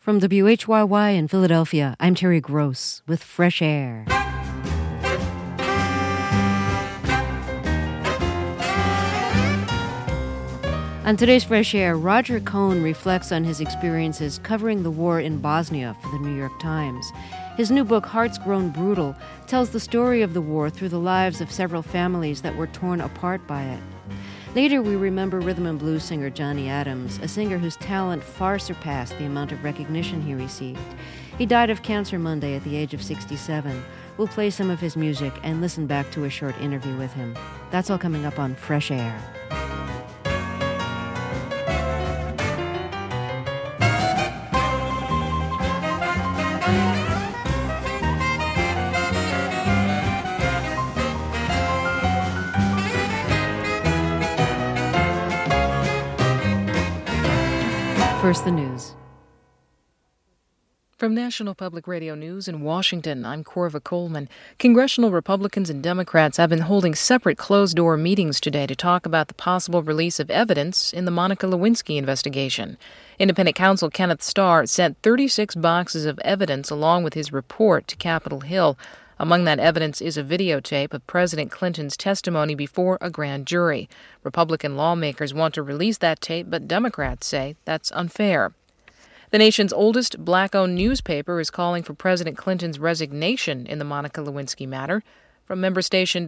From WHYY in Philadelphia, I'm Terry Gross with Fresh Air. On today's Fresh Air, Roger Cohn reflects on his experiences covering the war in Bosnia for the New York Times. His new book, Hearts Grown Brutal, tells the story of the war through the lives of several families that were torn apart by it. Later, we remember rhythm and blues singer Johnny Adams, a singer whose talent far surpassed the amount of recognition he received. He died of cancer Monday at the age of 67. We'll play some of his music and listen back to a short interview with him. That's all coming up on Fresh Air. First, the news. From National Public Radio News in Washington, I'm Corva Coleman. Congressional Republicans and Democrats have been holding separate closed-door meetings today to talk about the possible release of evidence in the Monica Lewinsky investigation. Independent counsel Kenneth Starr sent 36 boxes of evidence along with his report to Capitol Hill. Among that evidence is a videotape of President Clinton's testimony before a grand jury. Republican lawmakers want to release that tape, but Democrats say that's unfair. The nation's oldest black-owned newspaper is calling for President Clinton's resignation in the Monica Lewinsky matter. From member station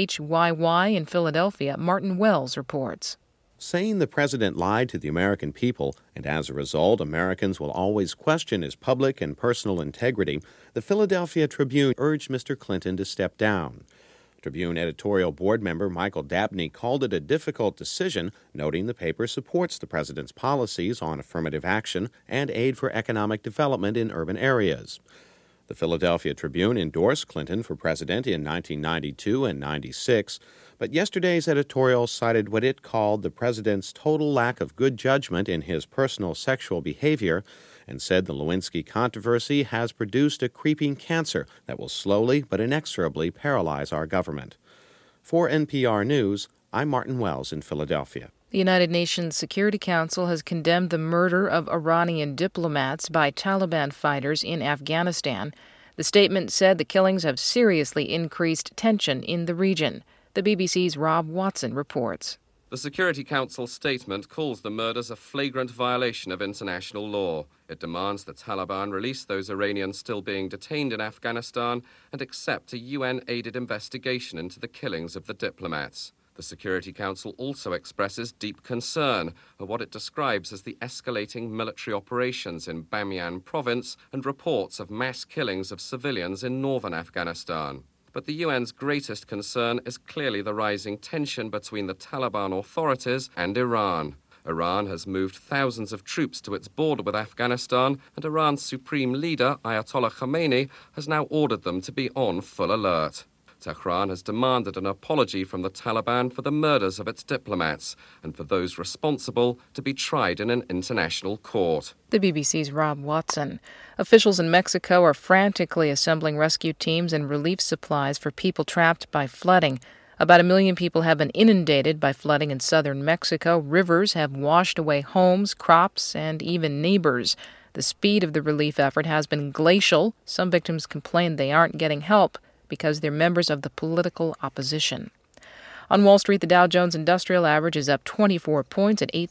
WHYY in Philadelphia, Martin Wells reports. Saying the president lied to the American people, and as a result, Americans will always question his public and personal integrity, the Philadelphia Tribune urged Mr. Clinton to step down. Tribune editorial board member Michael Dabney called it a difficult decision, noting the paper supports the president's policies on affirmative action and aid for economic development in urban areas. The Philadelphia Tribune endorsed Clinton for president in 1992 and 96, but yesterday's editorial cited what it called the president's total lack of good judgment in his personal sexual behavior and said the Lewinsky controversy has produced a creeping cancer that will slowly but inexorably paralyze our government. For NPR News, I'm Martin Wells in Philadelphia. The United Nations Security Council has condemned the murder of Iranian diplomats by Taliban fighters in Afghanistan. The statement said the killings have seriously increased tension in the region. The BBC's Rob Watson reports. The Security Council's statement calls the murders a flagrant violation of international law. It demands the Taliban release those Iranians still being detained in Afghanistan and accept a UN-aided investigation into the killings of the diplomats. The Security Council also expresses deep concern at what it describes as the escalating military operations in Bamiyan province and reports of mass killings of civilians in northern Afghanistan. But the UN's greatest concern is clearly the rising tension between the Taliban authorities and Iran. Iran has moved thousands of troops to its border with Afghanistan, and Iran's supreme leader, Ayatollah Khamenei, has now ordered them to be on full alert. Tehran has demanded an apology from the Taliban for the murders of its diplomats and for those responsible to be tried in an international court. The BBC's Rob Watson. Officials in Mexico are frantically assembling rescue teams and relief supplies for people trapped by flooding. About 1 million people have been inundated by flooding in southern Mexico. Rivers have washed away homes, crops, and even neighbors. The speed of the relief effort has been glacial. Some victims complain they aren't getting help because they're members of the political opposition. On Wall Street, the Dow Jones Industrial Average is up 24 points at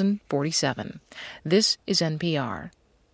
8,047. This is NPR.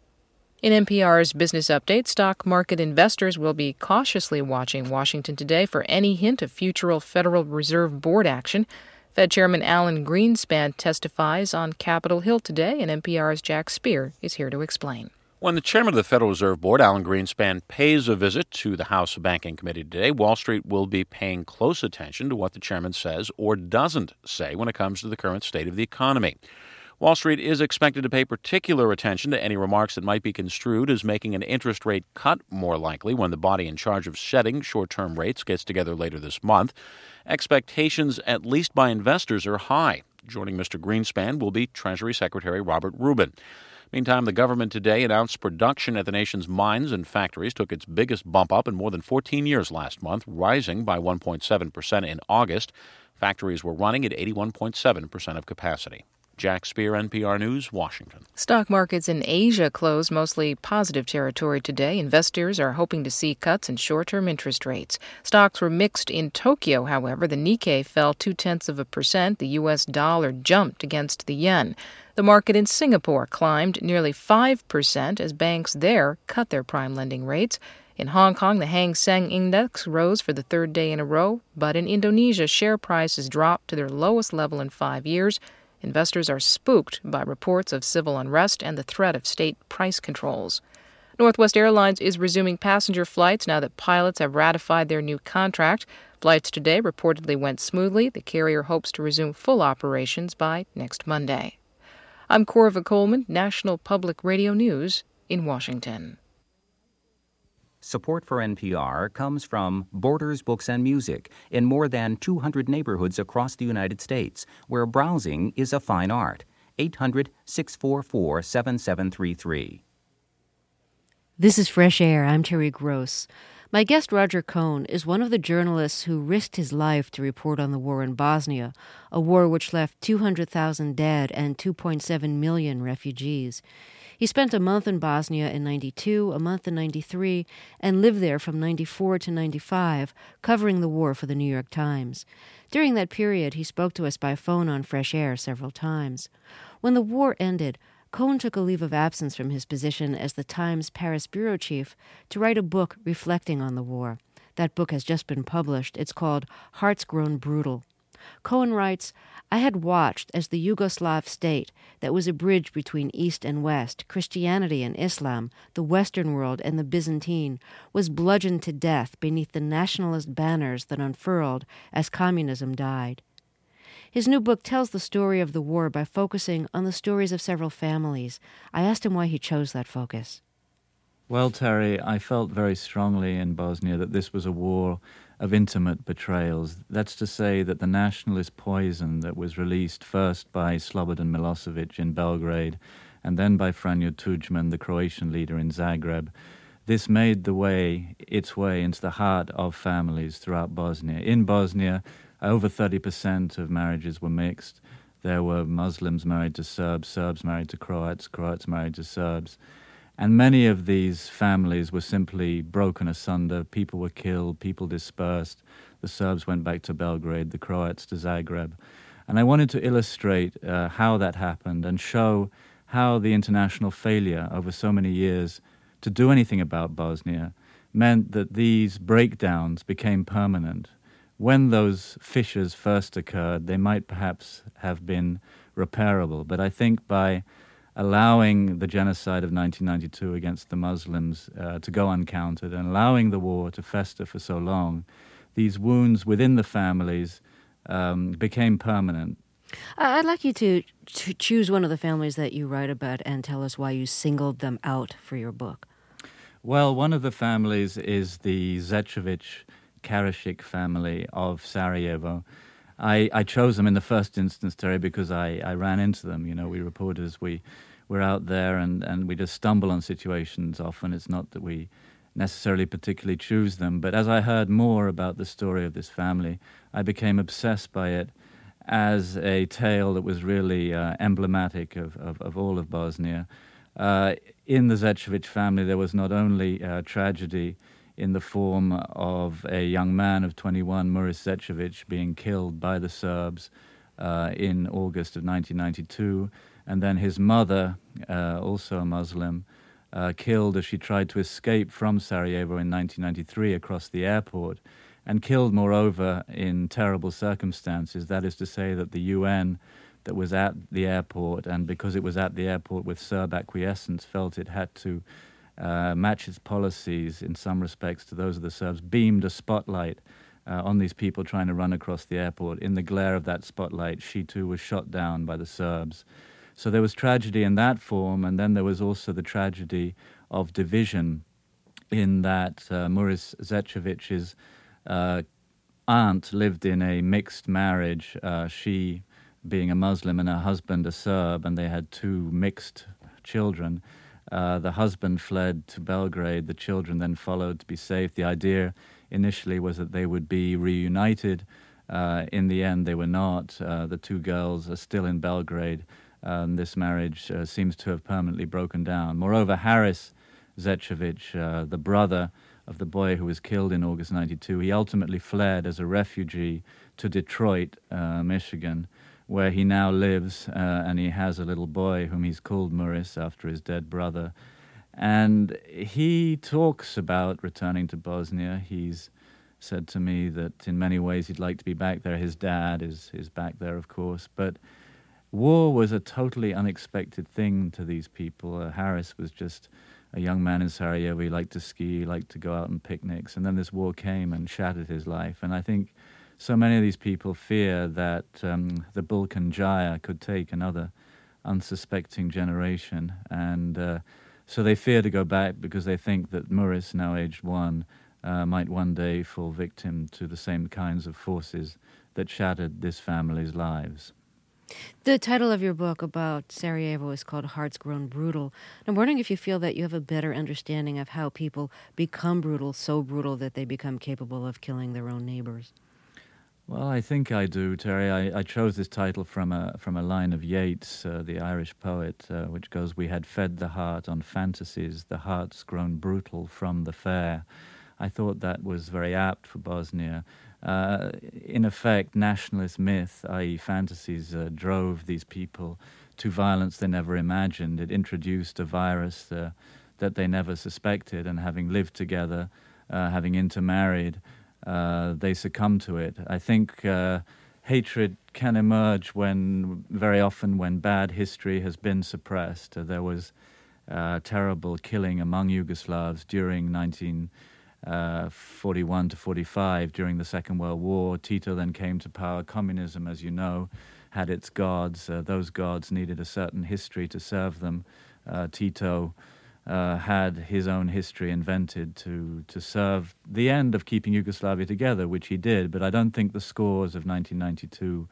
In NPR's Business Update, stock market investors will be cautiously watching Washington today for any hint of future Federal Reserve Board action. Fed Chairman Alan Greenspan testifies on Capitol Hill today, and NPR's Jack Speer is here to explain. When the chairman of the Federal Reserve Board, Alan Greenspan, pays a visit to the House Banking Committee today, Wall Street will be paying close attention to what the chairman says or doesn't say when it comes to the current state of the economy. Wall Street is expected to pay particular attention to any remarks that might be construed as making an interest rate cut more likely when the body in charge of setting short-term rates gets together later this month. Expectations, at least by investors, are high. Joining Mr. Greenspan will be Treasury Secretary Robert Rubin. Meantime, the government today announced production at the nation's mines and factories took its biggest bump up in more than 14 years last month, rising by 1.7% in August. Factories were running at 81.7% of capacity. Jack Spear, NPR News, Washington. Stock markets in Asia closed mostly positive territory today. Investors are hoping to see cuts in short-term interest rates. Stocks were mixed in Tokyo, however. The Nikkei fell 0.2%. The U.S. dollar jumped against the yen. The market in Singapore climbed nearly 5% as banks there cut their prime lending rates. In Hong Kong, the Hang Seng Index rose for the third day in a row, but in Indonesia, share prices dropped to their lowest level in 5 years. Investors are spooked by reports of civil unrest and the threat of state price controls. Northwest Airlines is resuming passenger flights now that pilots have ratified their new contract. Flights today reportedly went smoothly. The carrier hopes to resume full operations by next Monday. I'm Corva Coleman, National Public Radio News in Washington. Support for NPR comes from Borders Books and Music in more than 200 neighborhoods across the United States, where browsing is a fine art. 800-644-7733. This is Fresh Air. I'm Terry Gross. My guest, Roger Cohn, is one of the journalists who risked his life to report on the war in Bosnia, a war which left 200,000 dead and 2.7 million refugees. He spent a month in Bosnia in 92, a month in 93, and lived there from 94 to 95, covering the war for the New York Times. During that period, he spoke to us by phone on Fresh Air several times. When the war ended, Cohn took a leave of absence from his position as the Times Paris bureau chief to write a book reflecting on the war. That book has just been published. It's called Hearts Grown Brutal. Cohn writes, I had watched as the Yugoslav state that was a bridge between East and West, Christianity and Islam, the Western world and the Byzantine, was bludgeoned to death beneath the nationalist banners that unfurled as communism died. His new book tells the story of the war by focusing on the stories of several families. I asked him why he chose that focus. Well, Terry, I felt very strongly in Bosnia that this was a war of intimate betrayals. That's to say that the nationalist poison that was released first by Slobodan Milosevic in Belgrade and then by Franjo Tudjman, the Croatian leader in Zagreb, this made its way into the heart of families throughout Bosnia. In Bosnia, over 30% of marriages were mixed. There were Muslims married to Serbs, Serbs married to Croats, Croats married to Serbs. And many of these families were simply broken asunder. People were killed, people dispersed. The Serbs went back to Belgrade, the Croats to Zagreb. And I wanted to illustrate how that happened and show how the international failure over so many years to do anything about Bosnia meant that these breakdowns became permanent. When those fissures first occurred, they might perhaps have been repairable. But I think by allowing the genocide of 1992 against the Muslims to go uncounted and allowing the war to fester for so long, these wounds within the families became permanent. I'd like you to choose one of the families that you write about and tell us why you singled them out for your book. Well, one of the families is the Zečević-Karašik family of Sarajevo. I chose them in the first instance, Terry, because I ran into them. You know, we reporters, we're out there and we just stumble on situations often. It's not that we necessarily particularly choose them. But as I heard more about the story of this family, I became obsessed by it as a tale that was really emblematic of all of Bosnia. In the Zečević family, there was not only tragedy in the form of a young man of 21, Muris Zečević, being killed by the Serbs in August of 1992, and then his mother, also a Muslim, killed as she tried to escape from Sarajevo in 1993 across the airport, and killed, moreover, in terrible circumstances. That is to say that the UN that was at the airport, and because it was at the airport with Serb acquiescence, felt it had to match its policies in some respects to those of the Serbs, beamed a spotlight on these people trying to run across the airport. In the glare of that spotlight, she too was shot down by the Serbs. So there was tragedy in that form, and then there was also the tragedy of division in that Muris Zečević's aunt lived in a mixed marriage, she being a Muslim and her husband a Serb, and they had two mixed children. The husband fled to Belgrade. The children then followed to be safe. The idea initially was that they would be reunited. In the end, they were not. The two girls are still in Belgrade This marriage seems to have permanently broken down. Moreover, Haris Zecevich, the brother of the boy who was killed in August 92, he ultimately fled as a refugee to Detroit, Michigan, where he now lives, and he has a little boy whom he's called Muris after his dead brother. And he talks about returning to Bosnia. He's said to me that in many ways he'd like to be back there. His dad is back there, of course. But war was a totally unexpected thing to these people. Haris was just a young man in Sarajevo. He liked to ski, he liked to go out on picnics. And then this war came and shattered his life. And I think so many of these people fear that the Balkan Jaya could take another unsuspecting generation. And so they fear to go back because they think that Muris, now aged 1, might one day fall victim to the same kinds of forces that shattered this family's lives. The title of your book about Sarajevo is called Hearts Grown Brutal. I'm wondering if you feel that you have a better understanding of how people become brutal, so brutal that they become capable of killing their own neighbors. Well, I think I do, Terry. I chose this title from a line of Yeats, the Irish poet, which goes, "We had fed the heart on fantasies, the heart's grown brutal from the fair." I thought that was very apt for Bosnia. In effect, nationalist myth, i.e. fantasies, drove these people to violence they never imagined. It introduced a virus that they never suspected, and having lived together, having intermarried, they succumbed to it. I think hatred can emerge very often when bad history has been suppressed. There was terrible killing among Yugoslavs during 1941 to 45 during the Second World War. Tito then came to power. Communism, as you know, had its gods. Those gods needed a certain history to serve them. Tito had his own history invented to serve the end of keeping Yugoslavia together, which he did. But I don't think the scores of 1992,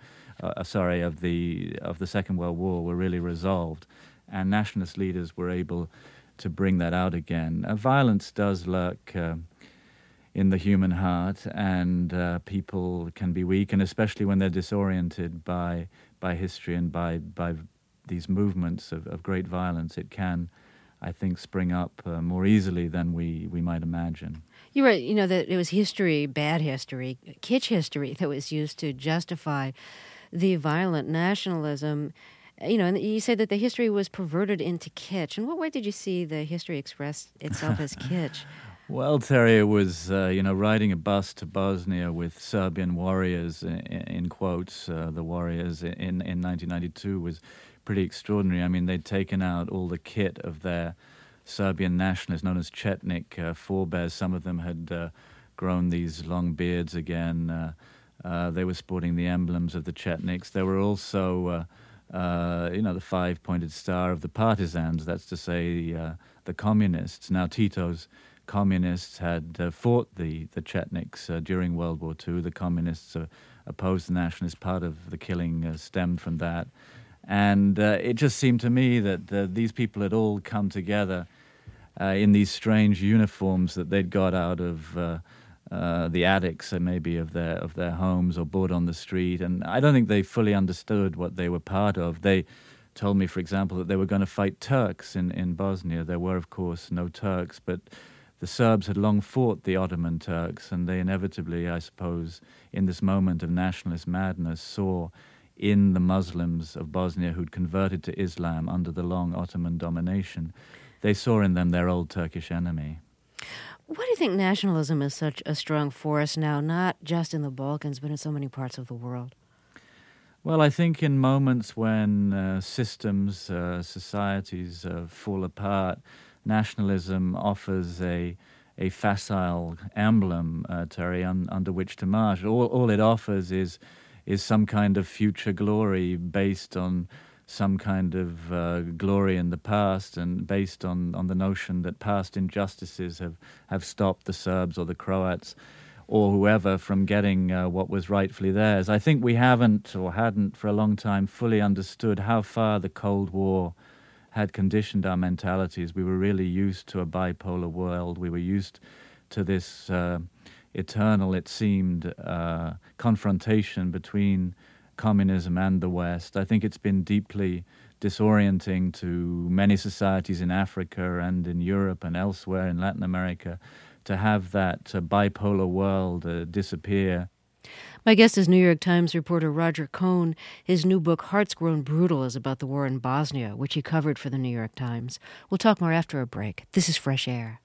of the Second World War, were really resolved, and nationalist leaders were able to bring that out again. Violence does lurk in the human heart, and people can be weak, and especially when they're disoriented by history and by these movements of great violence, it can, I think, spring up more easily than we might imagine. You're right, that it was history, bad history, kitsch history that was used to justify the violent nationalism. And you say that the history was perverted into kitsch. In what way did you see the history express itself as kitsch? Well, Terry, it was, riding a bus to Bosnia with Serbian warriors, in quotes, the warriors in 1992 was pretty extraordinary. I mean, they'd taken out all the kit of their Serbian nationalists, known as Chetnik forebears. Some of them had grown these long beards again. They were sporting the emblems of the Chetniks. There were also, the five-pointed star of the partisans, that's to say the communists. Now, Tito's communists had fought the Chetniks during World War II. The communists opposed the nationalists. Part of the killing stemmed from that. And it just seemed to me that these people had all come together in these strange uniforms that they'd got out of the attics, maybe of their homes, or bought on the street. And I don't think they fully understood what they were part of. They told me, for example, that they were going to fight Turks in Bosnia. There were, of course, no Turks, but the Serbs had long fought the Ottoman Turks, and they inevitably, I suppose, in this moment of nationalist madness, saw in the Muslims of Bosnia who'd converted to Islam under the long Ottoman domination, they saw in them their old Turkish enemy. Why do you think nationalism is such a strong force now, not just in the Balkans, but in so many parts of the world? Well, I think in moments when systems, societies fall apart, nationalism offers a facile emblem, Terry, under which to march. All it offers is some kind of future glory based on some kind of glory in the past, and based on the notion that past injustices have stopped the Serbs or the Croats or whoever from getting what was rightfully theirs. I think we haven't or hadn't for a long time fully understood how far the Cold War had conditioned our mentalities. We were really used to a bipolar world. We were used to this eternal, it seemed, confrontation between communism and the West. I think it's been deeply disorienting to many societies in Africa and in Europe and elsewhere in Latin America to have that bipolar world disappear. My guest is New York Times reporter Roger Cohn. His new book, Hearts Grown Brutal, is about the war in Bosnia, which he covered for the New York Times. We'll talk more after a break. This is Fresh Air.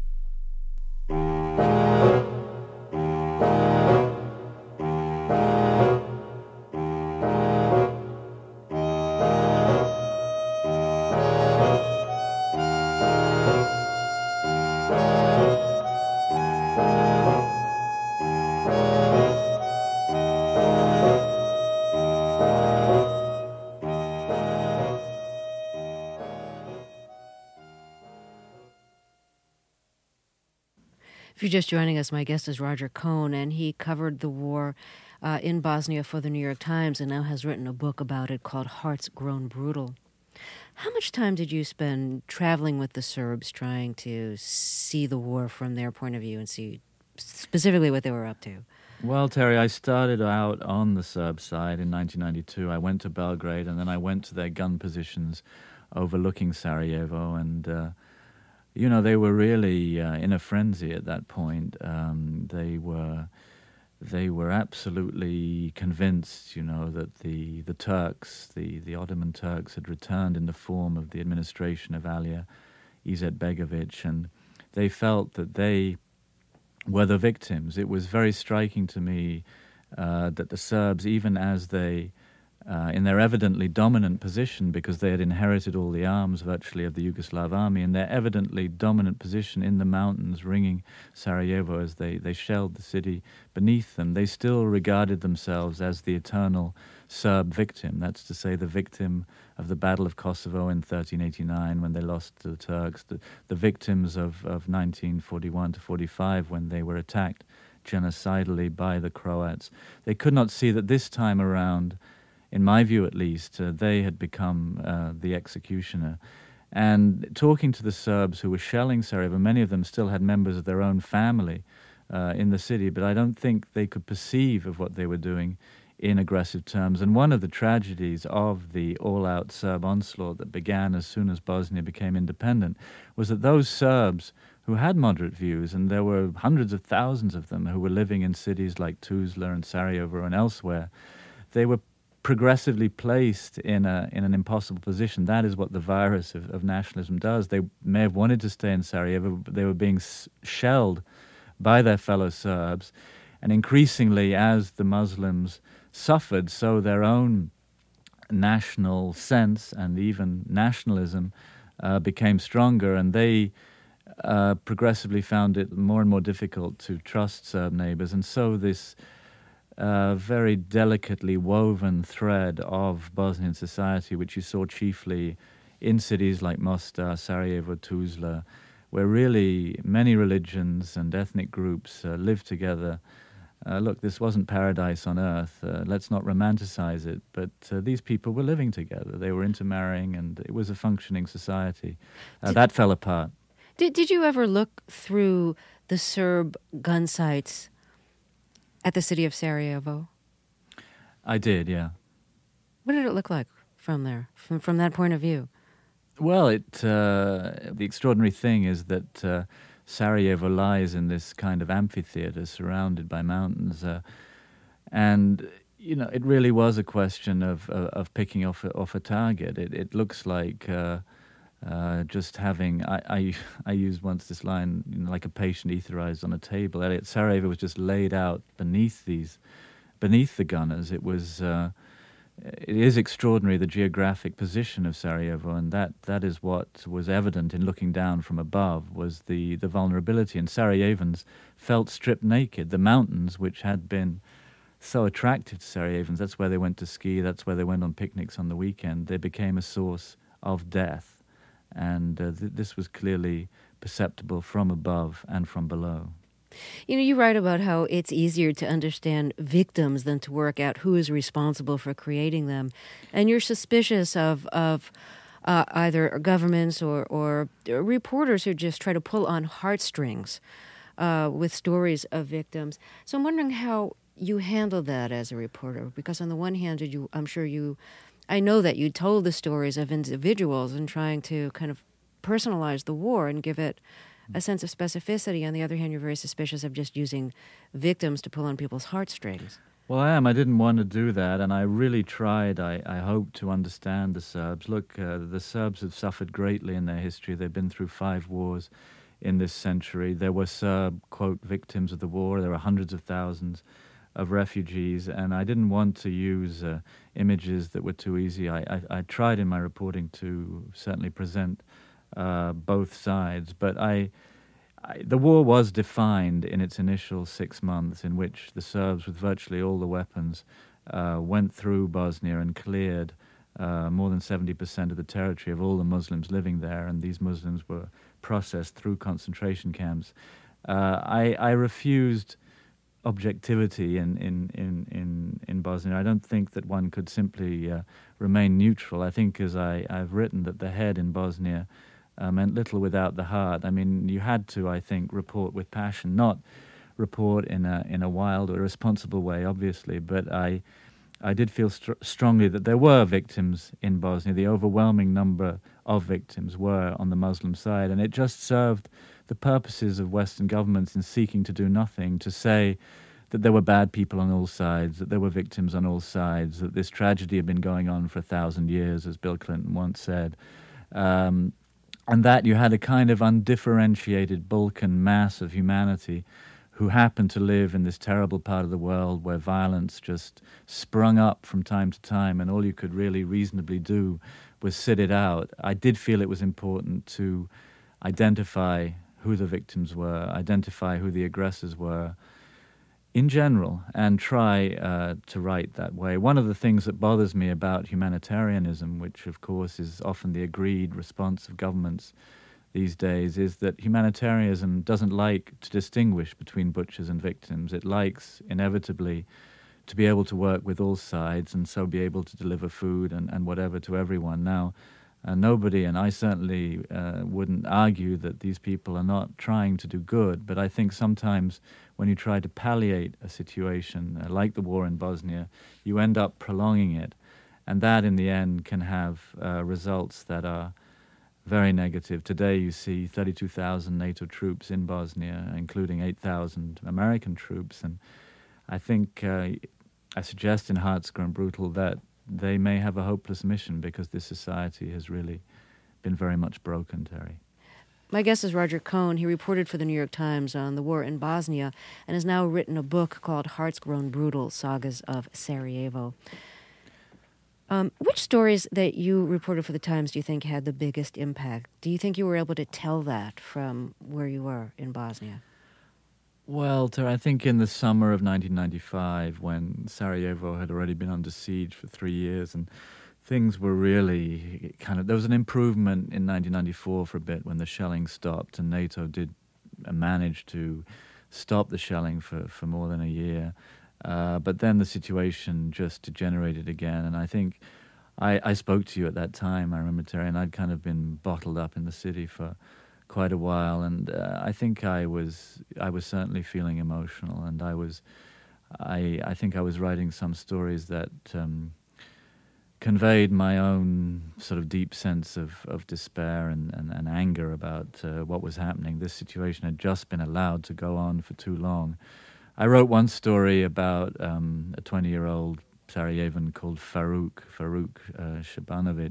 If you're just joining us, my guest is Roger Cohn, and he covered the war in Bosnia for the New York Times and now has written a book about it called Hearts Grown Brutal. How much time did you spend traveling with the Serbs trying to see the war from their point of view and see specifically what they were up to? Well, Terry, I started out on the Serb side in 1992. I went to Belgrade, and then I went to their gun positions overlooking Sarajevo, and they were really in a frenzy at that point. They were absolutely convinced, that the Turks, the Ottoman Turks, had returned in the form of the administration of Alija Izetbegovic, and they felt that they were the victims. It was very striking to me that the Serbs, even as they in their evidently dominant position, because they had inherited all the arms virtually of the Yugoslav army, in their evidently dominant position in the mountains ringing Sarajevo as they shelled the city beneath them, they still regarded themselves as the eternal Serb victim. That's to say, the victim of the Battle of Kosovo in 1389 when they lost to the Turks, the victims of 1941 to 45 when they were attacked genocidally by the Croats. They could not see that this time around, in my view at least, they had become the executioner. And talking to the Serbs who were shelling Sarajevo, many of them still had members of their own family in the city, but I don't think they could perceive of what they were doing in aggressive terms. And one of the tragedies of the all-out Serb onslaught that began as soon as Bosnia became independent was that those Serbs who had moderate views, and there were hundreds of thousands of them who were living in cities like Tuzla and Sarajevo and elsewhere, they were progressively placed in an impossible position. That is what the virus of nationalism does. They may have wanted to stay in Sarajevo, but they were being shelled by their fellow Serbs. And increasingly, as the Muslims suffered, so their own national sense and even nationalism became stronger, and they progressively found it more and more difficult to trust Serb neighbors. And so this very delicately woven thread of Bosnian society, which you saw chiefly in cities like Mostar, Sarajevo, Tuzla, where really many religions and ethnic groups lived together. Look, this wasn't paradise on earth. Let's not romanticize it. But these people were living together. They were intermarrying, and it was a functioning society. That fell apart. Did you ever look through the Serb gun sites at the city of Sarajevo? I did, yeah. What did it look like from there, from that point of view? Well, the extraordinary thing is that Sarajevo lies in this kind of amphitheater surrounded by mountains, and it really was a question of picking off a target. It looks like just having. I used once this line, like a patient etherized on a table. Sarajevo was just laid out beneath the gunners. It is extraordinary, the geographic position of Sarajevo, and that is what was evident in looking down from above, was the vulnerability. And Sarajevans felt stripped naked. The mountains, which had been so attractive to Sarajevans, that's where they went to ski, that's where they went on picnics on the weekend, they became a source of death. And this was clearly perceptible from above and from below. You write about how it's easier to understand victims than to work out who is responsible for creating them. And you're suspicious of either governments or reporters who just try to pull on heartstrings with stories of victims. So I'm wondering how you handle that as a reporter, because on the one hand, I'm sure you I know that you told the stories of individuals and trying to kind of personalize the war and give it a sense of specificity. On the other hand, you're very suspicious of just using victims to pull on people's heartstrings. Well, I am. I didn't want to do that, and I really tried. I hope to understand the Serbs. Look, the Serbs have suffered greatly in their history. They've been through 5 wars in this century. There were Serb, quote, victims of the war. There were hundreds of thousands of refugees, and I didn't want to use images that were too easy. I tried in my reporting to certainly present both sides, but the war was defined in its initial 6 months, in which the Serbs, with virtually all the weapons, went through Bosnia and cleared more than 70% of the territory of all the Muslims living there, and these Muslims were processed through concentration camps. I refused objectivity in Bosnia. I don't think that one could simply remain neutral. I think, as I've written, that the head in Bosnia meant little without the heart. I mean, you had to, I think, report with passion, not report in a wild or irresponsible way, obviously, but I did feel strongly that there were victims in Bosnia. The overwhelming number of victims were on the Muslim side, and it just served the purposes of Western governments in seeking to do nothing, to say that there were bad people on all sides, that there were victims on all sides, that this tragedy had been going on for 1,000 years, as Bill Clinton once said, and that you had a kind of undifferentiated Balkan mass of humanity who happened to live in this terrible part of the world where violence just sprung up from time to time, and all you could really reasonably do was sit it out. I did feel it was important to identify who the victims were, identify who the aggressors were in general, and try to write that way. One of the things that bothers me about humanitarianism, which of course is often the agreed response of governments these days, is that humanitarianism doesn't like to distinguish between butchers and victims. It likes, inevitably, to be able to work with all sides and so be able to deliver food and whatever to everyone. Now, nobody, and I certainly wouldn't argue that these people are not trying to do good, but I think sometimes when you try to palliate a situation like the war in Bosnia, you end up prolonging it, and that in the end can have results that are very negative. Today you see 32,000 NATO troops in Bosnia, including 8,000 American troops, and I think I suggest in Hearts Grown Brutal that they may have a hopeless mission because this society has really been very much broken, Terry. My guest is Roger Cohn. He reported for the New York Times on the war in Bosnia and has now written a book called Hearts Grown Brutal, Sagas of Sarajevo. Which stories that you reported for the Times do you think had the biggest impact? Do you think you were able to tell that from where you were in Bosnia? Well, I think in the summer of 1995, when Sarajevo had already been under siege for 3 years and things were really there was an improvement in 1994 for a bit when the shelling stopped, and NATO did manage to stop the shelling for more than a year. But then the situation just degenerated again, and I think I spoke to you at that time, I remember, Terry, and I'd kind of been bottled up in the city for quite a while, and I think I was certainly feeling emotional, and I think I was writing some stories that conveyed my own sort of deep sense of despair and anger about what was happening. This situation had just been allowed to go on for too long. I wrote one story about a 20-year-old Sarajevan called Faruk Shabanovic.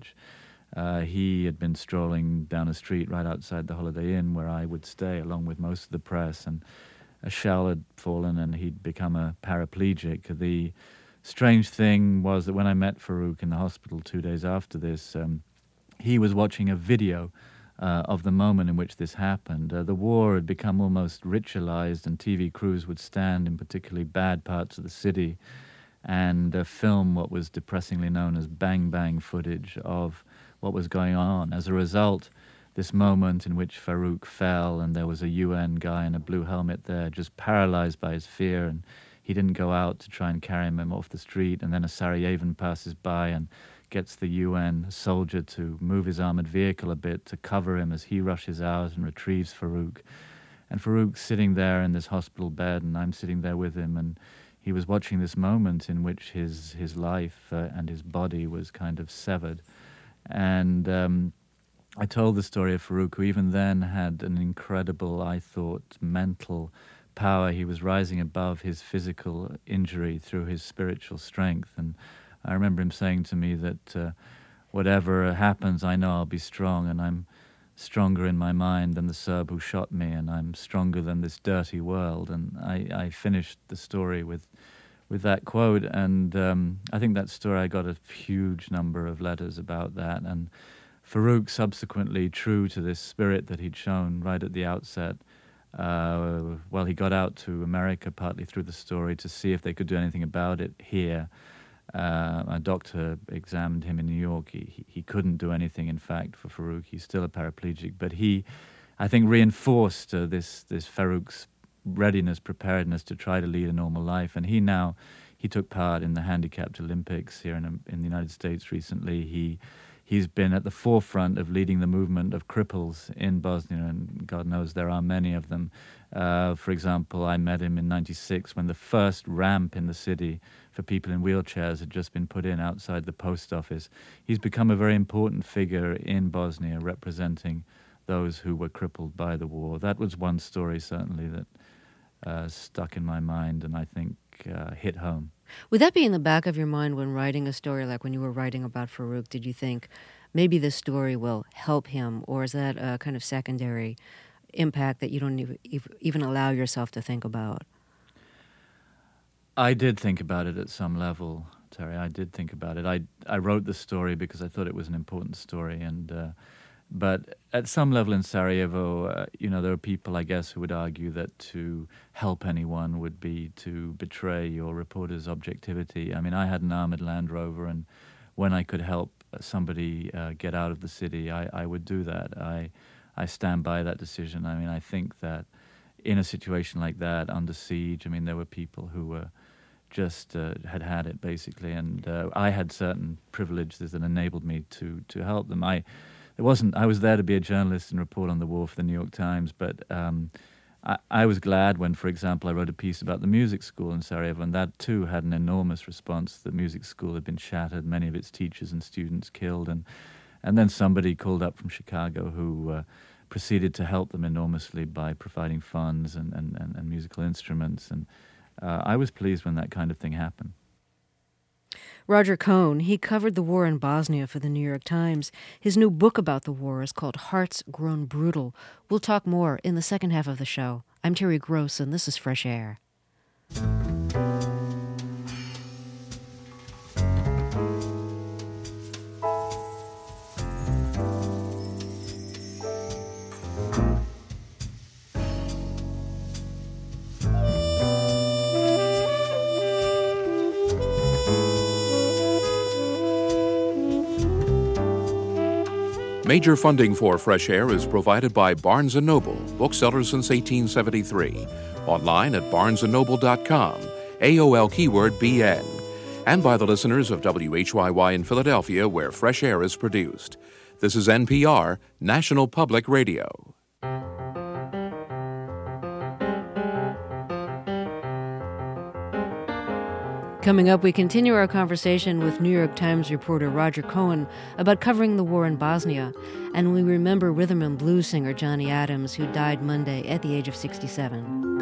He had been strolling down a street right outside the Holiday Inn where I would stay along with most of the press, and a shell had fallen and he'd become a paraplegic. The strange thing was that when I met Faruk in the hospital 2 days after this, he was watching a video of the moment in which this happened. The war had become almost ritualized, and TV crews would stand in particularly bad parts of the city and film what was depressingly known as bang-bang footage of what was going on. As a result, this moment in which Faruk fell and there was a UN guy in a blue helmet there just paralyzed by his fear, and he didn't go out to try and carry him off the street, and then a Sarajevan passes by and gets the UN soldier to move his armored vehicle a bit to cover him as he rushes out and retrieves Faruk. And Faruk's sitting there in this hospital bed, and I'm sitting there with him, and he was watching this moment in which his life and his body was kind of severed. And I told the story of Farouk, who even then had an incredible, I thought, mental power. He was rising above his physical injury through his spiritual strength. And I remember him saying to me that whatever happens, I know I'll be strong, and I'm stronger in my mind than the Serb who shot me, and I'm stronger than this dirty world. And I finished the story with that quote, and I think that story, I got a huge number of letters about that. And Farouk subsequently, true to this spirit that he'd shown right at the outset, he got out to America partly through the story to see if they could do anything about it here. A doctor examined him in New York. He couldn't do anything, in fact, for Farouk. He's still a paraplegic. But he, I think, reinforced this Farouk's readiness, preparedness to try to lead a normal life. And he took part in the handicapped Olympics here in the United States recently. He's been at the forefront of leading the movement of cripples in Bosnia, and God knows there are many of them. For example, I met him in '96 when the first ramp in the city for people in wheelchairs had just been put in outside the post office. He's become a very important figure in Bosnia, representing those who were crippled by the war. That was one story, certainly, that stuck in my mind and I think hit home. Would that be in the back of your mind when writing a story, like when you were writing about Farouk? Did you think maybe this story will help him, or is that a kind of secondary impact that you don't even allow yourself to think about? I did think about it at some level, Terry. I did think about it. I wrote the story because I thought it was an important story, and but at some level in Sarajevo, there are people, I guess, who would argue that to help anyone would be to betray your reporter's objectivity. I mean, I had an armored Land Rover, and when I could help somebody get out of the city, I would do that. I stand by that decision. I mean, I think that in a situation like that, under siege, I mean, there were people who were just had it, basically, and I had certain privileges that enabled me to help them. I was there to be a journalist and report on the war for the New York Times, but I was glad when, for example, I wrote a piece about the music school in Sarajevo, and that too had an enormous response. The music school had been shattered, many of its teachers and students killed, and then somebody called up from Chicago who proceeded to help them enormously by providing funds and musical instruments, and I was pleased when that kind of thing happened. Roger Cohn, he covered the war in Bosnia for the New York Times. His new book about the war is called Hearts Grown Brutal. We'll talk more in the second half of the show. I'm Terry Gross, and this is Fresh Air. Major funding for Fresh Air is provided by Barnes & Noble, booksellers since 1873. Online at barnesandnoble.com, AOL keyword BN. And by the listeners of WHYY in Philadelphia, where Fresh Air is produced. This is NPR, National Public Radio. Coming up, we continue our conversation with New York Times reporter Roger Cohn about covering the war in Bosnia, and we remember rhythm and blues singer Johnny Adams, who died Monday at the age of 67.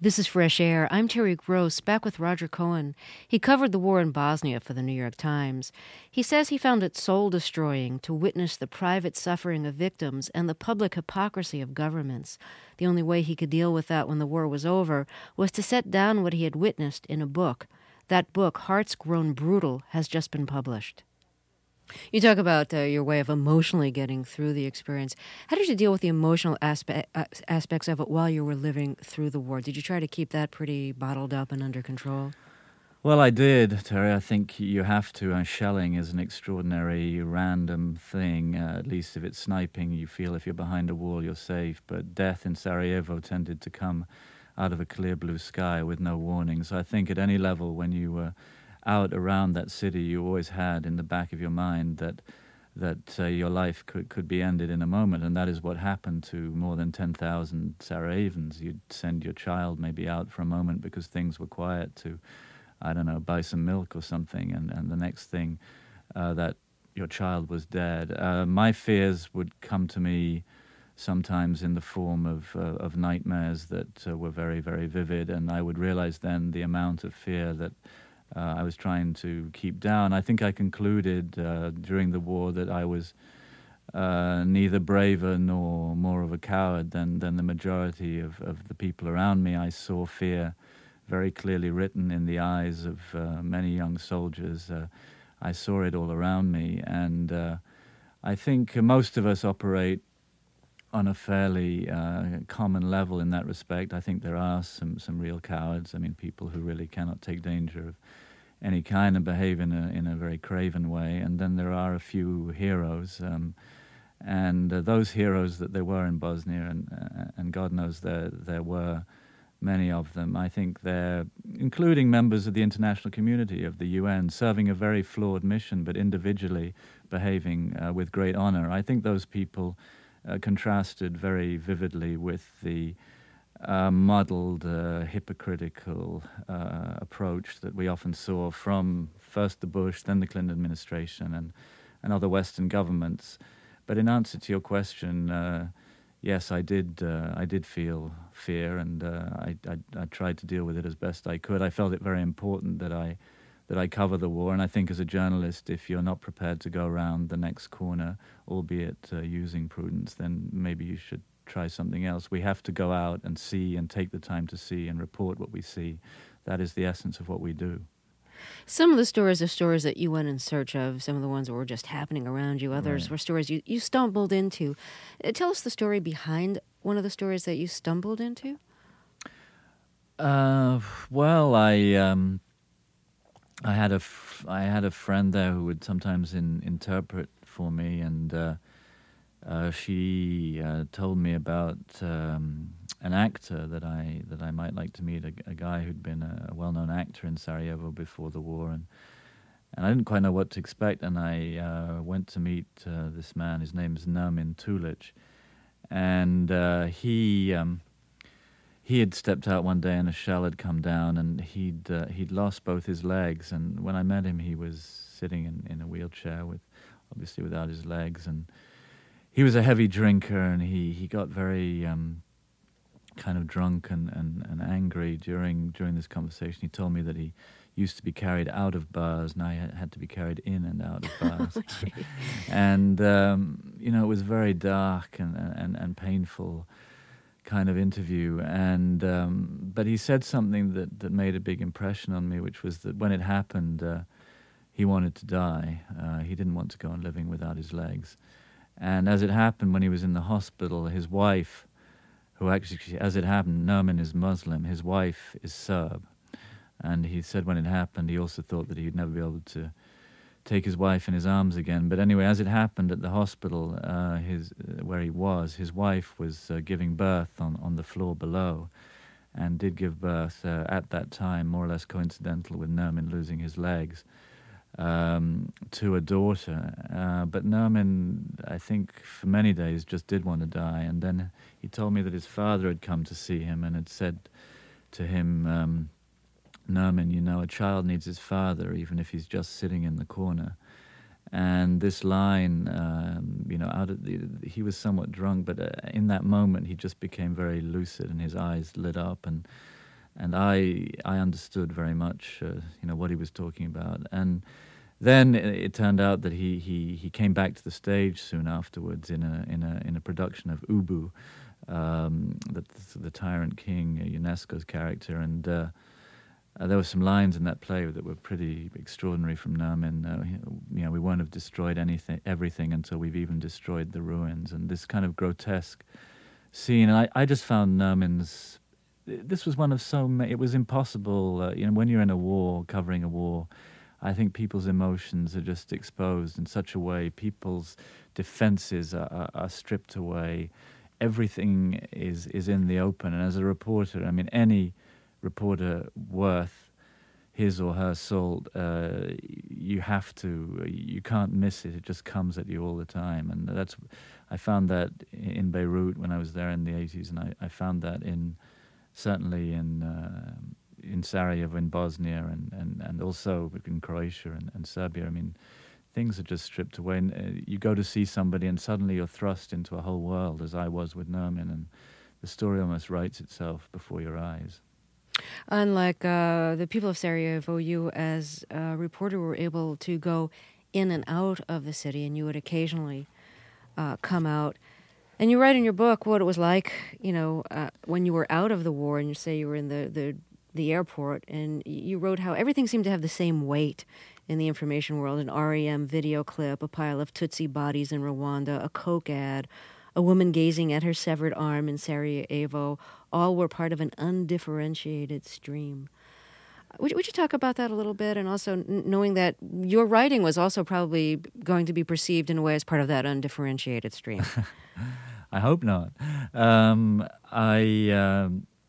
This is Fresh Air. I'm Terry Gross, back with Roger Cohen. He covered the war in Bosnia for the New York Times. He says he found it soul-destroying to witness the private suffering of victims and the public hypocrisy of governments. The only way he could deal with that when the war was over was to set down what he had witnessed in a book. That book, Hearts Grown Brutal, has just been published. You talk about your way of emotionally getting through the experience. How did you deal with the emotional aspects of it while you were living through the war? Did you try to keep that pretty bottled up and under control? Well, I did, Terry. I think you have to. Shelling is an extraordinary random thing. At least if it's sniping, you feel if you're behind a wall, you're safe. But death in Sarajevo tended to come out of a clear blue sky with no warning. So I think at any level when you were out around that city, you always had in the back of your mind that your life could be ended in a moment, and that is what happened to more than 10,000 Sarajevans. You'd send your child maybe out for a moment because things were quiet to, I don't know, buy some milk or something, and the next thing that your child was dead. My fears would come to me sometimes in the form of nightmares that were very, very vivid, and I would realize then the amount of fear that I was trying to keep down. I think I concluded during the war that I was neither braver nor more of a coward than the majority of the people around me. I saw fear very clearly written in the eyes of many young soldiers. I saw it all around me, and I think most of us operate on a fairly common level in that respect. I think there are some real cowards. I mean, people who really cannot take danger of any kind and behave in a very craven way. And then there are a few heroes, and those heroes that there were in Bosnia, and God knows there were many of them. I think they're, including members of the international community of the UN, serving a very flawed mission, but individually behaving with great honor. I think those people contrasted very vividly with the muddled, hypocritical approach that we often saw from first the Bush, then the Clinton administration, and other Western governments. But in answer to your question, yes, I did feel fear, and I tried to deal with it as best I could. I felt it very important that I cover the war, and I think as a journalist, if you're not prepared to go around the next corner, albeit using prudence, then maybe you should try something else. We have to go out and see and take the time to see and report what we see. That is the essence of what we do. Some of the stories are stories that you went in search of. Some of the ones that were just happening around you. Others were stories you stumbled into. Tell us the story behind one of the stories that you stumbled into. Well, I had a friend there who would sometimes interpret for me, and she told me about an actor that I might like to meet, a guy who'd been a well-known actor in Sarajevo before the war, and I didn't quite know what to expect, and I went to meet this man. His name's Nermin Tulic, and he had stepped out one day and a shell had come down, and he'd lost both his legs, and when I met him, he was sitting in a wheelchair obviously without his legs, and he was a heavy drinker, and he got very kind of drunk and angry during this conversation. He told me that he used to be carried out of bars, now he had to be carried in and out of bars. And, it was very dark and painful kind of interview. And but he said something that made a big impression on me, which was that when it happened, he wanted to die. He didn't want to go on living without his legs. And as it happened, when he was in the hospital, his wife, who actually, as it happened, Nermin is Muslim, his wife is Serb. And he said when it happened, he also thought that he'd never be able to take his wife in his arms again. But anyway, as it happened at the hospital, where he was, his wife was giving birth on the floor below, and did give birth at that time, more or less coincidental with Nermin losing his legs, to a daughter. But Nermin, I think, for many days just did want to die. And then he told me that his father had come to see him and had said to him, Nermin, a child needs his father, even if he's just sitting in the corner. And this line, he was somewhat drunk, but in that moment he just became very lucid, and his eyes lit up, and And I understood very much, what he was talking about. And then it turned out that he came back to the stage soon afterwards in a production of Ubu, the Tyrant King, UNESCO's character, and there were some lines in that play that were pretty extraordinary from Nermin. We won't have destroyed everything until we've even destroyed the ruins, and this kind of grotesque scene. And I just found Nermin's. This was one of so many. It was impossible. When you're in a war, covering a war, I think people's emotions are just exposed in such a way. People's defenses are stripped away. Everything is in the open. And as a reporter, any reporter worth his or her salt, you can't miss it. It just comes at you all the time. And I found that in Beirut when I was there in the 80s, and I found that certainly in Sarajevo, in Bosnia, and also in Croatia and Serbia. Things are just stripped away. And you go to see somebody and suddenly you're thrust into a whole world, as I was with Nermin, and the story almost writes itself before your eyes. Unlike the people of Sarajevo, you as a reporter were able to go in and out of the city, and you would occasionally come out. And you write in your book what it was like, when you were out of the war, and you say you were in the airport, and you wrote how everything seemed to have the same weight in the information world: an REM video clip, a pile of Tutsi bodies in Rwanda, a Coke ad, a woman gazing at her severed arm in Sarajevo. All were part of an undifferentiated stream. Would you talk about that a little bit? And also knowing that your writing was also probably going to be perceived in a way as part of that undifferentiated stream. I hope not. I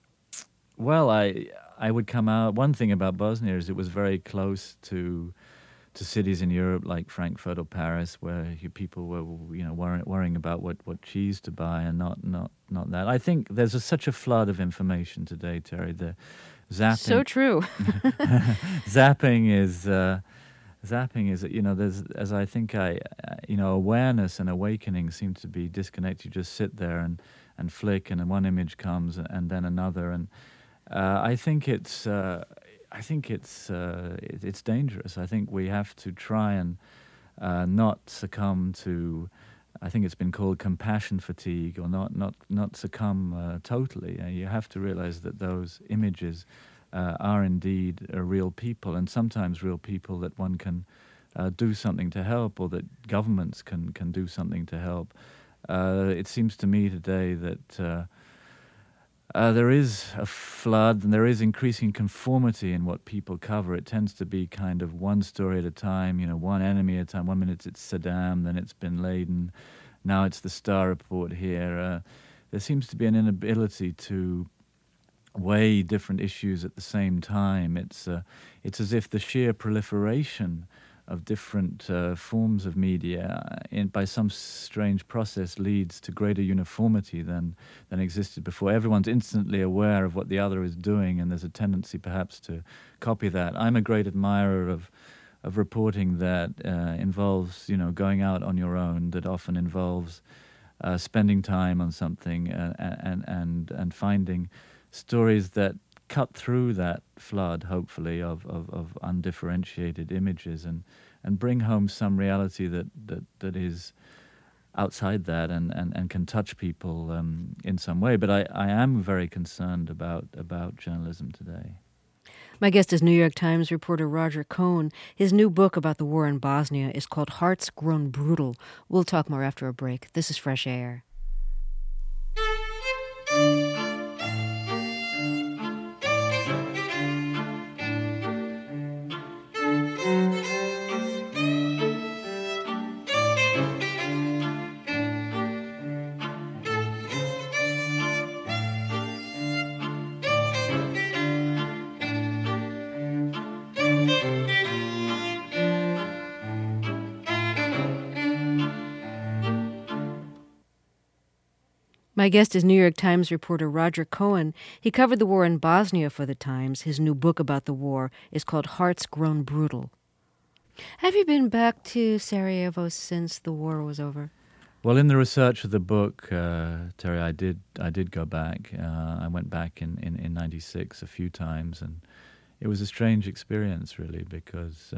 would come out. One thing about Bosnia is it was very close to cities in Europe like Frankfurt or Paris, where people were worrying about what cheese to buy, and not that. I think there's such a flood of information today, Terry. The zapping. So true. Zapping is. There's, as I think awareness and awakening seem to be disconnected. You just sit there and flick, and then one image comes, and then another, and I think it's dangerous. I think we have to try and not succumb to. I think it's been called compassion fatigue, or not succumb totally. You have to realize that those images are indeed real people, and sometimes real people that one can do something to help, or that governments can do something to help. It seems to me today that there is a flood, and there is increasing conformity in what people cover. It tends to be kind of one story at a time, one enemy at a time. 1 minute it's Saddam, then it's Bin Laden, now it's the Star Report here. There seems to be an inability to weigh different issues at the same time. It's as if the sheer proliferation of different forms of media by some strange process leads to greater uniformity than existed before. Everyone's instantly aware of what the other is doing, and there's a tendency perhaps to copy that. I'm a great admirer of reporting that involves going out on your own, that often involves spending time on something and finding stories that cut through that flood, hopefully, of undifferentiated images and bring home some reality that is outside that and can touch people in some way. But I am very concerned about journalism today. My guest is New York Times reporter Roger Cohn. His new book about the war in Bosnia is called Hearts Grown Brutal. We'll talk more after a break. This is Fresh Air. My guest is New York Times reporter Roger Cohn. He covered the war in Bosnia for the Times. His new book about the war is called Hearts Grown Brutal. Have you been back to Sarajevo since the war was over? Well, in the research of the book, Terry, I did go back. I went back in 96 a few times, and it was a strange experience, really, because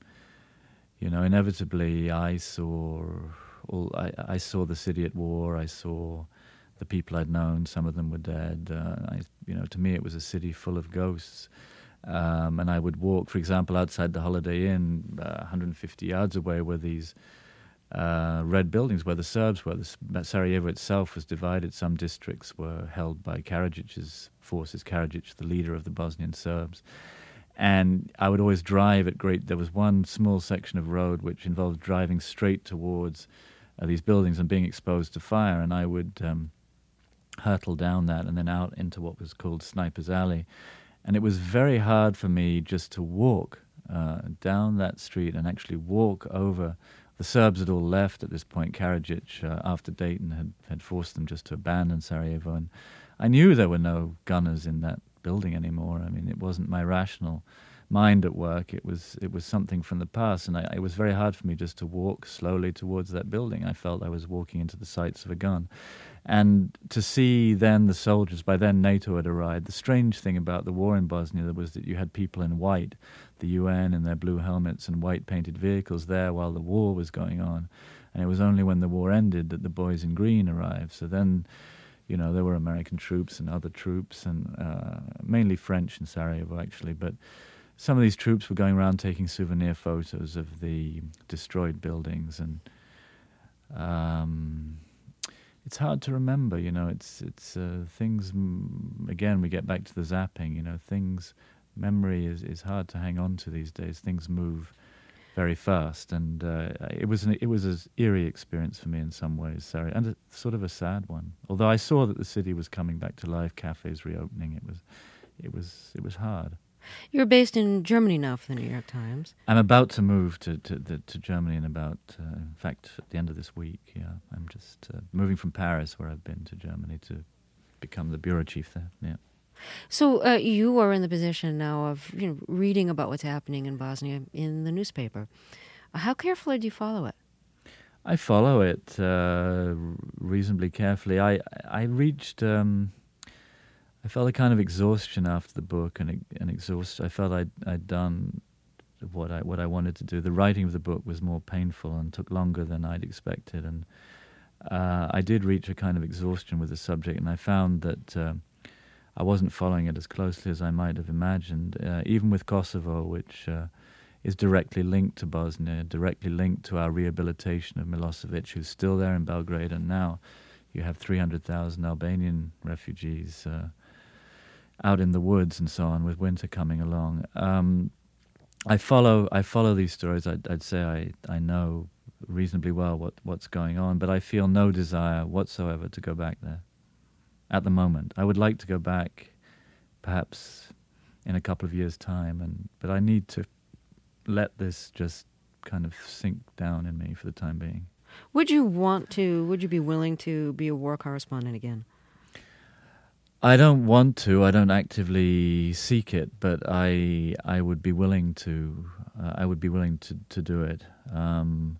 inevitably I saw the city at war. I saw the people I'd known. Some of them were dead. To me, it was a city full of ghosts. And I would walk, for example, outside the Holiday Inn, 150 yards away, were these red buildings where the Serbs were. Sarajevo itself was divided. Some districts were held by Karadzic's forces, Karadzic, the leader of the Bosnian Serbs. And I would always drive there was one small section of road which involved driving straight towards these buildings and being exposed to fire, and I would hurtle down that and then out into what was called Sniper's Alley. And it was very hard for me just to walk down that street and actually walk over. The Serbs had all left at this point. Karadzic, after Dayton, had forced them just to abandon Sarajevo. And I knew there were no gunners in that building anymore. I mean, it wasn't my rational mind at work. It was something from the past. And it was very hard for me just to walk slowly towards that building. I felt I was walking into the sights of a gun. And to see then the soldiers, by then NATO had arrived. The strange thing about the war in Bosnia was that you had people in white, the UN in their blue helmets and white painted vehicles there while the war was going on. And it was only when the war ended that the boys in green arrived. So then, there were American troops and other troops, and mainly French in Sarajevo, actually. But some of these troops were going around taking souvenir photos of the destroyed buildings, and it's hard to remember, it's things, again, we get back to the zapping, things, memory is hard to hang on to these days. Things move very fast, and it was an eerie experience for me in some ways, Sarah, and sort of a sad one. Although I saw that the city was coming back to life, cafes reopening, it was hard. You're based in Germany now for the New York Times. I'm about to move to Germany in fact, at the end of this week. Yeah, I'm just moving from Paris, where I've been, to Germany to become the bureau chief there. Yeah. So you are in the position now of reading about what's happening in Bosnia in the newspaper. How carefully do you follow it? I follow it reasonably carefully. I reached. I felt a kind of exhaustion after the book, and I felt I'd done what I wanted to do. The writing of the book was more painful and took longer than I'd expected, and I did reach a kind of exhaustion with the subject, and I found that I wasn't following it as closely as I might have imagined, even with Kosovo, which is directly linked to Bosnia, directly linked to our rehabilitation of Milosevic, who's still there in Belgrade, and now you have 300,000 Albanian refugees out in the woods and so on, with winter coming along. I follow these stories. I'd say I know reasonably well what's going on, but I feel no desire whatsoever to go back there at the moment. I would like to go back perhaps in a couple of years' time, but I need to let this just kind of sink down in me for the time being. Would you be willing to be a war correspondent again? I don't want to. I don't actively seek it, but I would be willing to. I would be willing to do it. I'm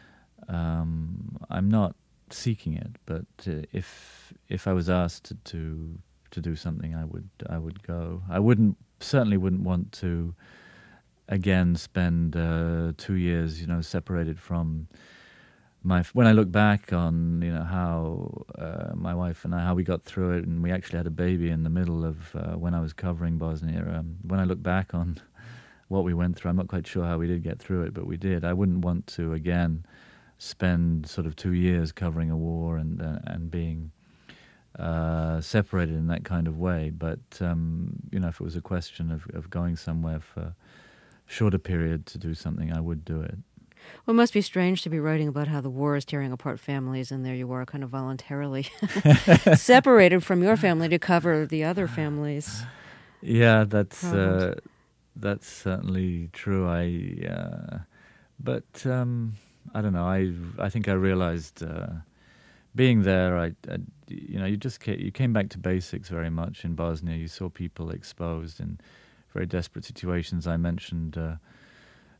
not seeking it, but if I was asked to do something, I would go. I certainly wouldn't want to again spend 2 years, separated from. When I look back on how my wife and I, how we got through it, and we actually had a baby in the middle of when I was covering Bosnia. When I look back on what we went through, I'm not quite sure how we did get through it, but we did. I wouldn't want to again spend sort of 2 years covering a war and being separated in that kind of way. But if it was a question of going somewhere for a shorter period to do something, I would do it. Well, it must be strange to be writing about how the war is tearing apart families, and there you are kind of voluntarily separated from your family to cover the other families. Yeah, that's certainly true. But I don't know. I think I realized being there, you came back to basics very much in Bosnia. You saw people exposed in very desperate situations. I mentioned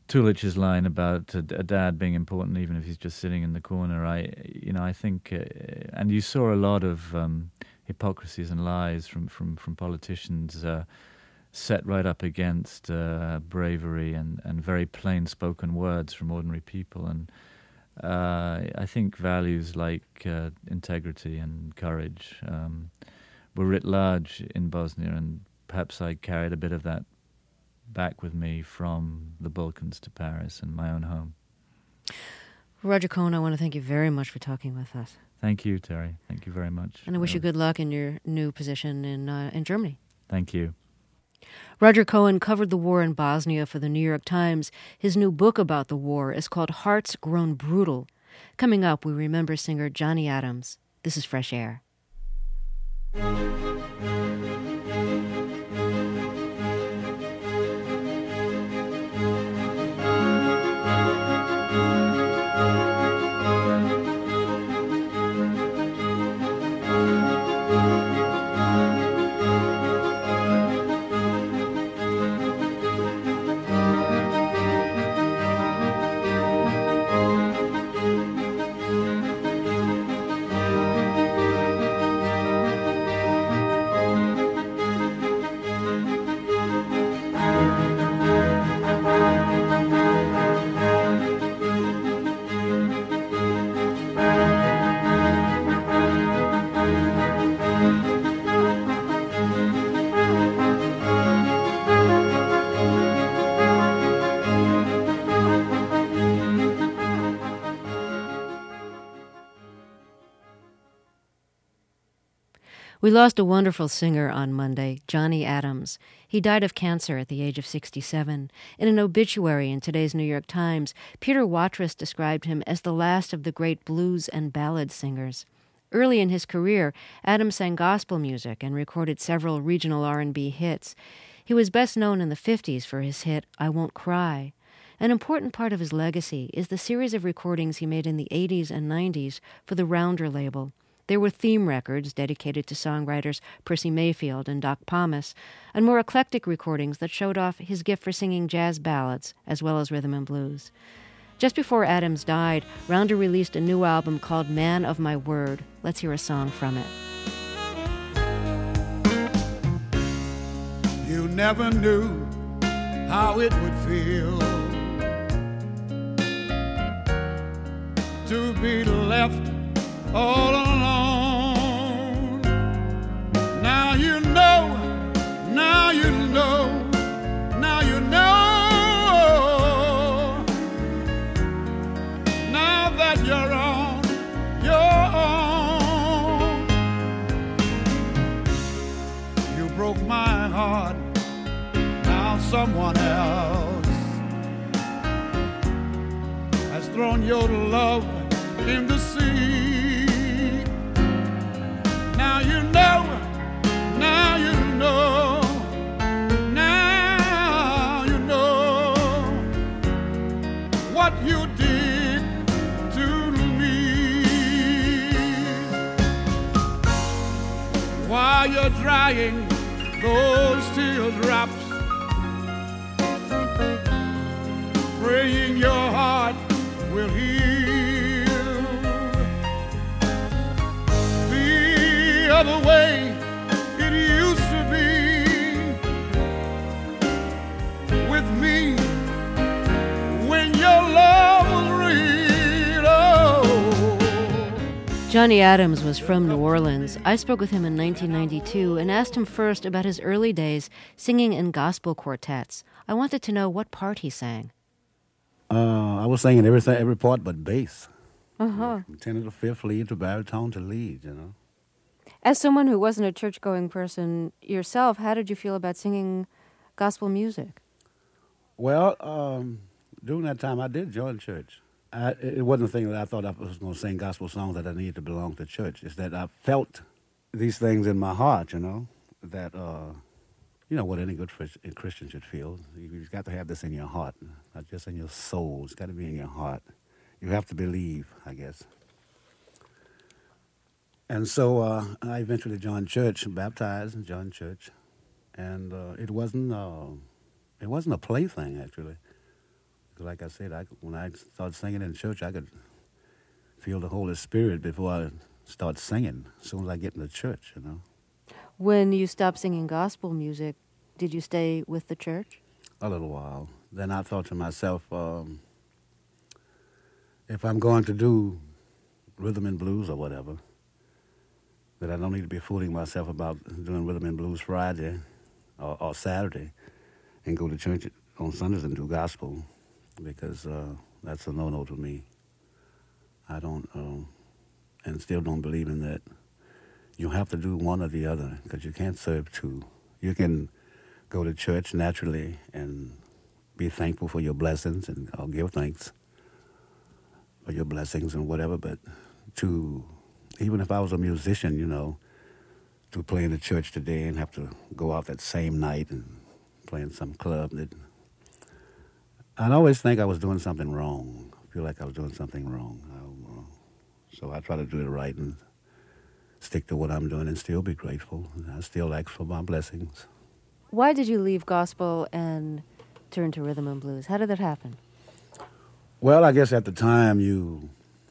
Tulich's line about a dad being important even if he's just sitting in the corner, I think, and you saw a lot of hypocrisies and lies from politicians set right up against bravery and very plain-spoken words from ordinary people. And I think values like integrity and courage were writ large in Bosnia, and perhaps I carried a bit of that back with me from the Balkans to Paris and my own home. Roger Cohn, I want to thank you very much for talking with us. Thank you, Terry. Thank you very much. And I wish you good luck in your new position in Germany. Thank you. Roger Cohn covered the war in Bosnia for the New York Times. His new book about the war is called Hearts Grown Brutal. Coming up, we remember singer Johnny Adams. This is Fresh Air. We lost a wonderful singer on Monday, Johnny Adams. He died of cancer at the age of 67. In an obituary in today's New York Times, Peter Watrous described him as the last of the great blues and ballad singers. Early in his career, Adams sang gospel music and recorded several regional R&B hits. He was best known in the 50s for his hit, I Won't Cry. An important part of his legacy is the series of recordings he made in the 80s and 90s for the Rounder label. There were theme records dedicated to songwriters Percy Mayfield and Doc Pomus, and more eclectic recordings that showed off his gift for singing jazz ballads as well as rhythm and blues. Just before Adams died, Rounder released a new album called Man of My Word. Let's hear a song from it. You never knew how it would feel to be left all alone. Now you know, now you know, now you know. Now that you're on your own, you broke my heart. Now someone else has thrown your love in the sea. Now you know, now you know, now you know what you did to me. While you're drying those teardrops, praying your heart will heal. The other way it used to be with me when your love was real. Oh. Johnny Adams was from New Orleans. I spoke with him in 1992 and asked him first about his early days singing in gospel quartets. I wanted to know what part he sang. I was singing every part but bass. Uh-huh. From tenor to fifth, lead to baritone to lead, you know. As someone who wasn't a church-going person yourself, how did you feel about singing gospel music? Well, during that time, I did join church. It wasn't a thing that I thought I was going to sing gospel songs that I needed to belong to church. It's that I felt these things in my heart, you know, that, what any good Christian should feel. You've got to have this in your heart, not just in your soul. It's got to be in your heart. You have to believe, I guess. And so I eventually joined church, baptized and joined church. And it wasn't a plaything, actually. Like I said, when I started singing in church, I could feel the Holy Spirit before I start singing, as soon as I get in the church, you know. When you stopped singing gospel music, did you stay with the church? A little while. Then I thought to myself, if I'm going to do rhythm and blues or whatever, that I don't need to be fooling myself about doing rhythm and blues Friday or Saturday and go to church on Sundays and do gospel, because that's a no-no to me. I don't, and still don't believe in that. You have to do one or the other, because you can't serve two. You can go to church naturally and be thankful for your blessings and or give thanks for your blessings and whatever, but even if I was a musician, you know, to play in the church today and have to go out that same night and play in some club, I'd always think I was doing something wrong. I feel like I was doing something wrong. So I try to do it right and stick to what I'm doing and still be grateful. I still ask for my blessings. Why did you leave gospel and turn to rhythm and blues? How did that happen? Well, I guess at the time you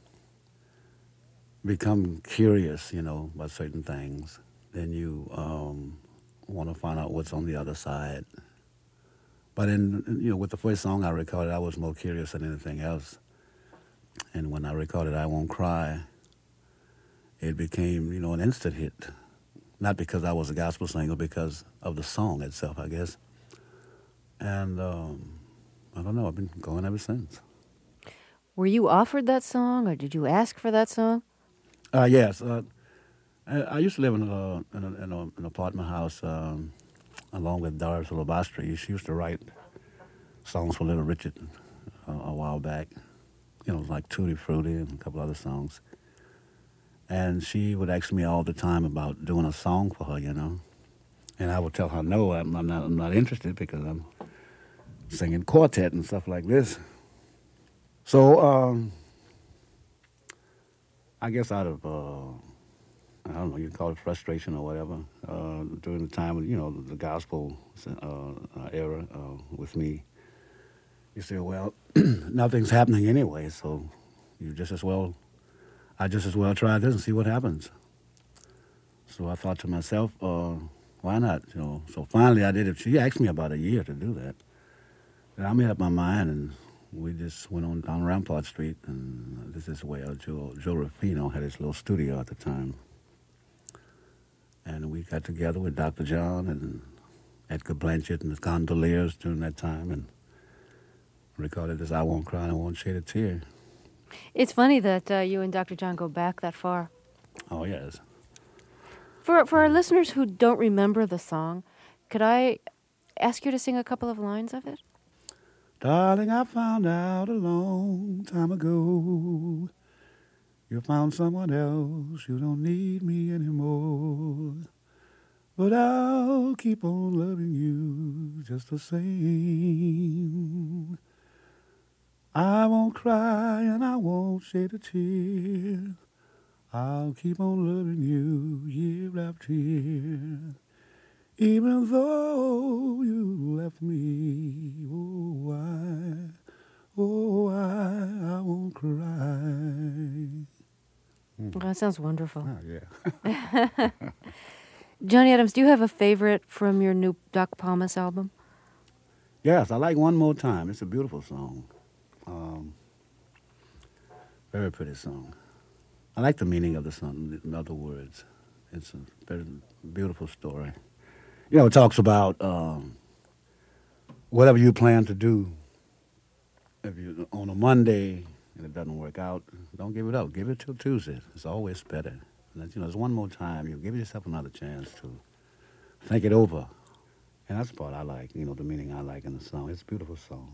become curious, you know, about certain things. Then you want to find out what's on the other side. But with the first song I recorded, I was more curious than anything else. And when I recorded I Won't Cry, it became, an instant hit. Not because I was a gospel singer, because of the song itself, I guess. And I don't know, I've been going ever since. Were you offered that song, or did you ask for that song? Yes. I used to live in an apartment house along with Doris Labastri. She used to write songs for Little Richard a while back. Like Tutti Frutti and a couple other songs. And she would ask me all the time about doing a song for her, And I would tell her, no, I'm not interested, because I'm singing quartet and stuff like this. So I guess out of, I don't know, you can call it frustration or whatever, during the time of, the gospel era with me, you say, well, nothing's happening anyway, so I just as well try this and see what happens. So I thought to myself, why not? So finally I did it. She asked me about a year to do that. And I made up my mind, and we just went on down Rampart Street, and this is where Joe Ruffino had his little studio at the time. And we got together with Dr. John and Edgar Blanchett and the Gondoliers during that time, and recorded this I Won't Cry and I Won't Shed a Tear. It's funny that you and Dr. John go back that far. Oh, yes. For our listeners who don't remember the song, could I ask you to sing a couple of lines of it? Darling, I found out a long time ago you found someone else, you don't need me anymore. But I'll keep on loving you just the same. I won't cry and I won't shed a tear. I'll keep on loving you year after year. Even though you left me, I won't cry. Well, that sounds wonderful. Oh, yeah. Johnny Adams, do you have a favorite from your new Doc Palmas album? Yes, I like One More Time. It's a beautiful song. Very pretty song. I like the meaning of the song, in other words. It's a very beautiful story. It talks about whatever you plan to do. If you on a Monday and it doesn't work out, don't give it up. Give it till Tuesday. It's always better. And there's one more time. You give yourself another chance to think it over. And that's the part I like, the meaning I like in the song. It's a beautiful song.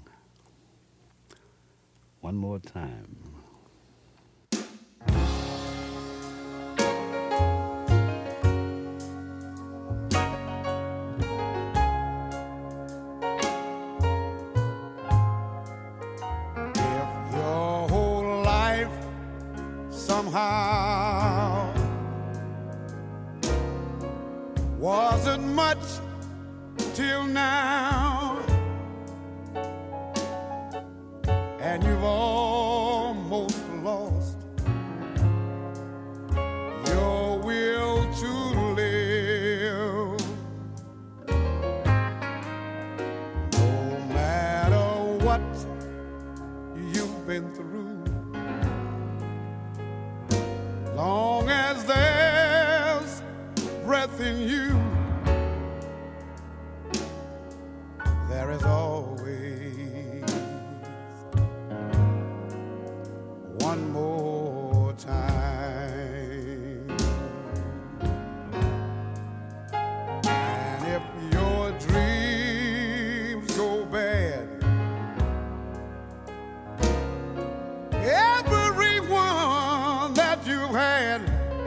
One more time. Somehow wasn't much till now. long as there's breath in you, there is always one more time. And if your dreams go bad, everyone that you've had,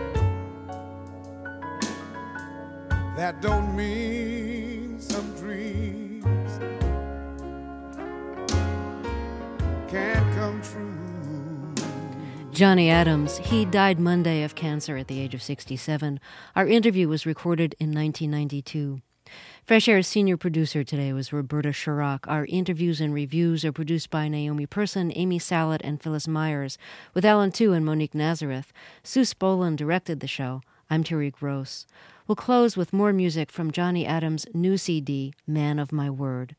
that don't mean some dreams can't come true. Johnny Adams, he died Monday of cancer at the age of 67. Our interview was recorded in 1992. Fresh Air's senior producer today was Roberta Shurrock. Our interviews and reviews are produced by Naomi Person, Amy Sallet, and Phyllis Myers, with Alan Tu and Monique Nazareth. Sue Spolin directed the show. I'm Terry Gross. We'll close with more music from Johnny Adams' new CD, Man of My Word.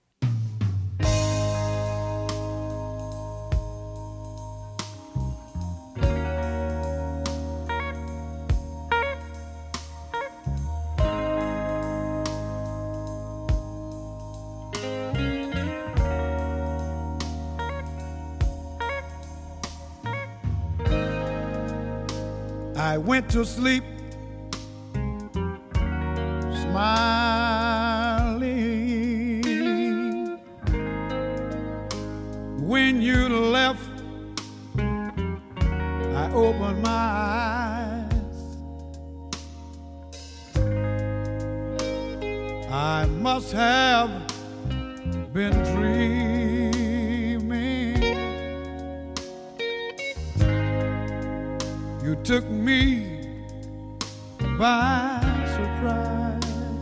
I went to sleep smiling. When you left, I opened my eyes. I must have been dreaming. You took me by surprise.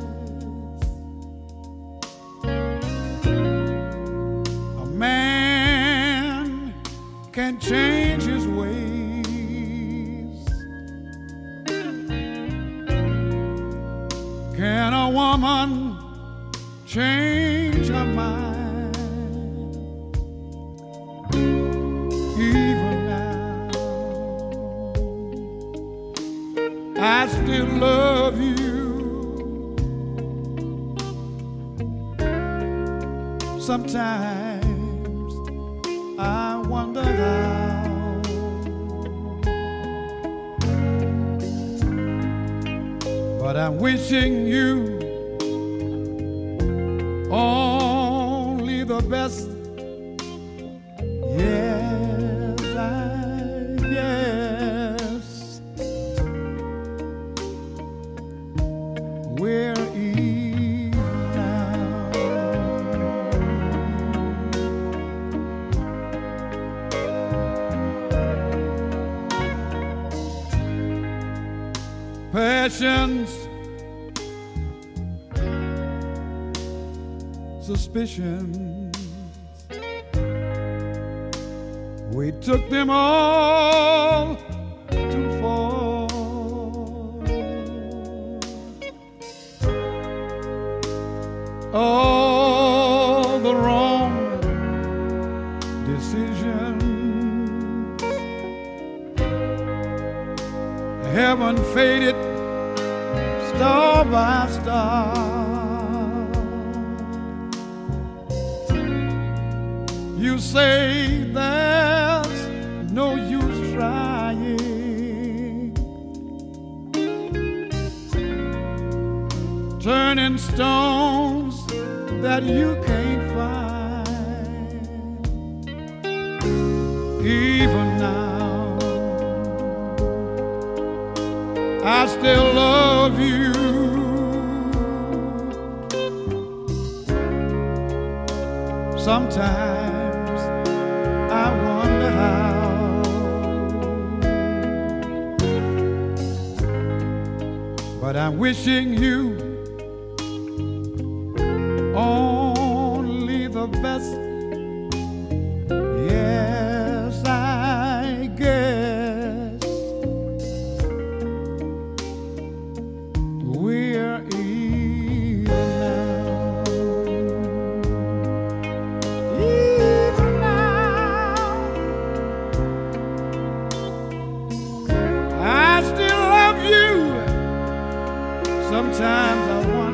A man can change his ways. Can a woman change her mind? Even now, I still love you. Sometimes I wonder how. But I'm wishing you only the best. Yes, I guess we're even now. Passions, suspicions, we took them all too far. All the wrong decisions, heaven faded star by star. You say there's no use trying, turning stones that you can't find. Even now, I still love you. Sometimes I wonder how. But I'm wishing you only the best. Yes, I guess we're even now. Even now, I someone